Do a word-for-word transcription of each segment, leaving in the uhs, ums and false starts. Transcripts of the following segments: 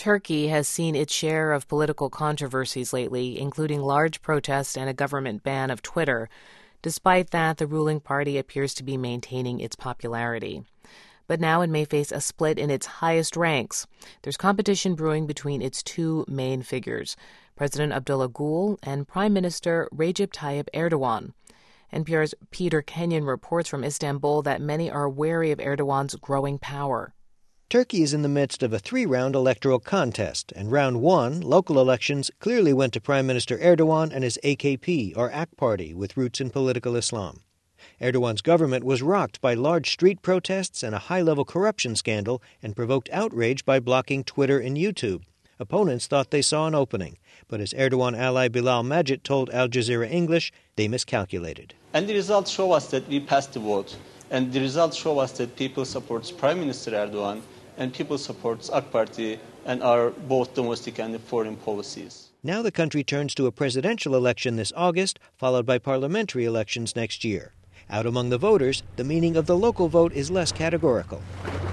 Turkey has seen its share of political controversies lately, including large protests and a government ban of Twitter. Despite that, the ruling party appears to be maintaining its popularity. But now it may face a split in its highest ranks. There's competition brewing between its two main figures, President Abdullah Gül and Prime Minister Recep Tayyip Erdogan. N P R's Peter Kenyon reports from Istanbul that many are wary of Erdogan's growing power. Turkey is in the midst of a three-round electoral contest, and round one, local elections, clearly went to Prime Minister Erdogan and his A K P, or A K Party, with roots in political Islam. Erdogan's government was rocked by large street protests and a high-level corruption scandal and provoked outrage by blocking Twitter and YouTube. Opponents thought they saw an opening, but as Erdogan ally Bilal Majid told Al Jazeera English, they miscalculated. And the results show us that we passed the vote, and the results show us that people support Prime Minister Erdogan and people support A K Party and our both domestic and foreign policies. Now the country turns to a presidential election this August, followed by parliamentary elections next year. Out among the voters, the meaning of the local vote is less categorical.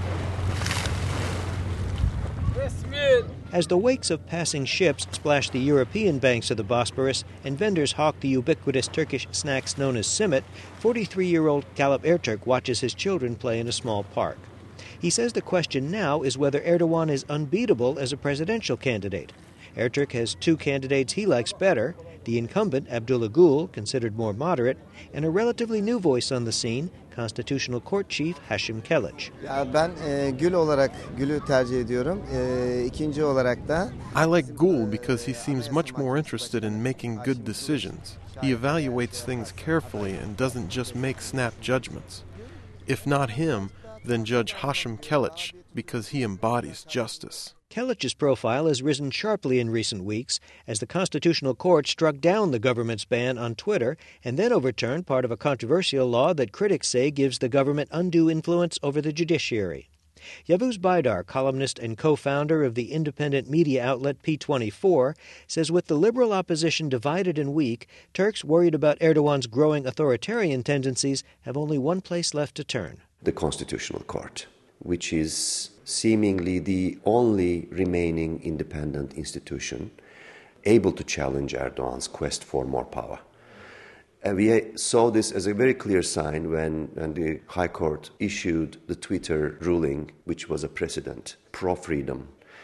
As the wakes of passing ships splash the European banks of the Bosporus and vendors hawk the ubiquitous Turkish snacks known as simit, forty-three-year-old Galip Ertürk watches his children play in a small park. He says the question now is whether Erdogan is unbeatable as a presidential candidate. Ertürk has two candidates he likes better, the incumbent Abdullah Gül, considered more moderate, and a relatively new voice on the scene, Constitutional Court Chief Hashim Keleç. Ben Gül olarak Gül'ü tercih ediyorum. İkinci olarak da I like Gül because he seems much more interested in making good decisions. He evaluates things carefully and doesn't just make snap judgments. If not him, then Judge Hashim Keleç, because he embodies justice. Keleç's profile has risen sharply in recent weeks as the Constitutional Court struck down the government's ban on Twitter and then overturned part of a controversial law that critics say gives the government undue influence over the judiciary. Yavuz Baydar, columnist and co-founder of the independent media outlet P twenty-four, says with the liberal opposition divided and weak, Turks worried about Erdogan's growing authoritarian tendencies have only one place left to turn: the Constitutional Court, which is seemingly the only remaining independent institution able to challenge Erdogan's quest for more power. And we saw this as a very clear sign when, when the High Court issued the Twitter ruling, which was a precedent, pro-freedom.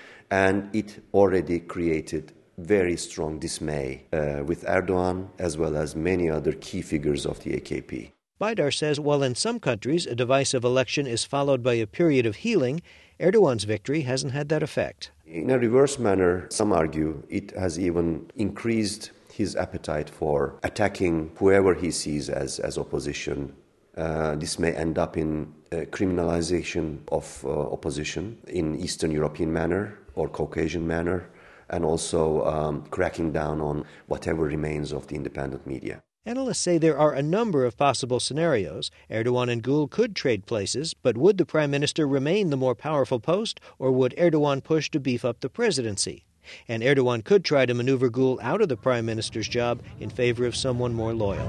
And it already created very strong dismay uh, with Erdogan as well as many other key figures of the A K P. Baydar says while in some countries a divisive election is followed by a period of healing, Erdogan's victory hasn't had that effect. In a reverse manner, some argue it has even increased his appetite for attacking whoever he sees as, as opposition. Uh, this may end up in uh, criminalization of uh, opposition in Eastern European manner or Caucasian manner, and also um, cracking down on whatever remains of the independent media. Analysts say there are a number of possible scenarios. Erdogan and Gül could trade places, but would the prime minister remain the more powerful post, or would Erdogan push to beef up the presidency? And Erdogan could try to maneuver Gül out of the prime minister's job in favor of someone more loyal.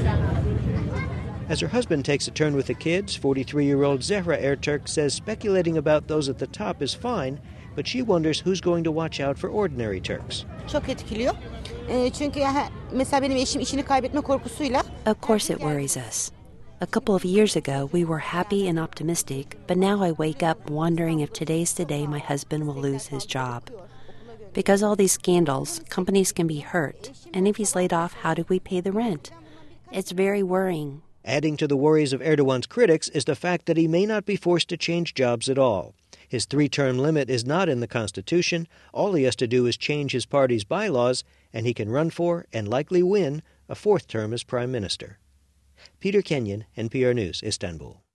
As her husband takes a turn with the kids, forty-three-year-old Zehra Ertürk says speculating about those at the top is fine, but she wonders who's going to watch out for ordinary Turks. Çok etkiliyor. Çünkü mesela benim eşim işini kaybetme korkusuyla. Of course it worries us. A couple of years ago, we were happy and optimistic, but now I wake up wondering if today's the day my husband will lose his job. Because all these scandals, companies can be hurt, and if he's laid off, how do we pay the rent? It's very worrying. Adding to the worries of Erdogan's critics is the fact that he may not be forced to change jobs at all. His three-term limit is not in the Constitution. All he has to do is change his party's bylaws, and he can run for, and likely win, a fourth term as prime minister. Peter Kenyon, N P R News, Istanbul.